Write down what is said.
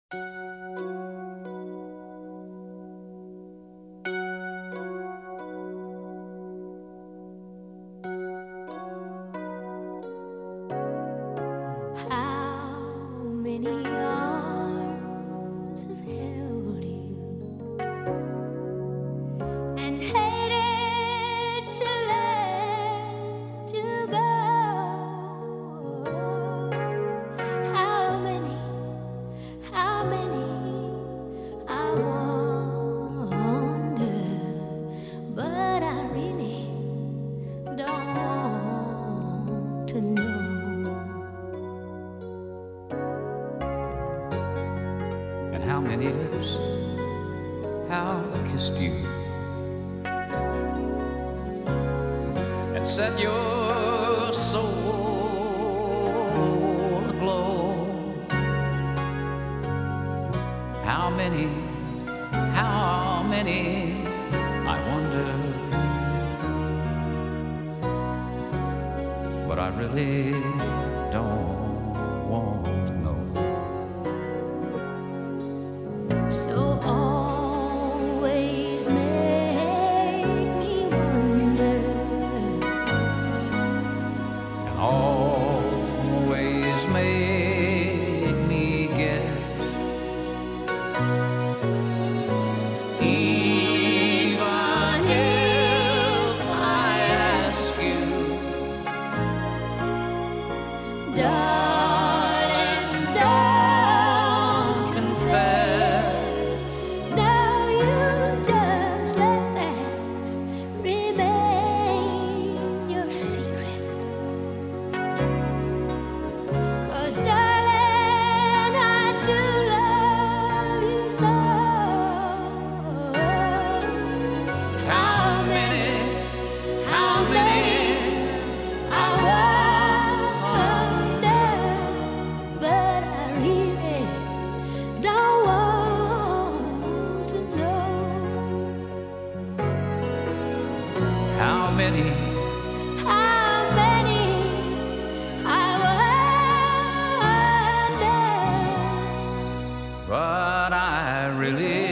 How many arms have held you and hated to let you go? How many, I wonder, but I really don't want to know. And how many lips have kissed you and set your soul aglow? How many, I wonder, but I really don't want to know. So always make me wonder, And always make me guess, even if I ask you, darling, don't confess. No, you just let that remain your secret. 'Cause darling, I do love you so. How many, I wonder, but I really don't want to know. how many, I wonder. but I really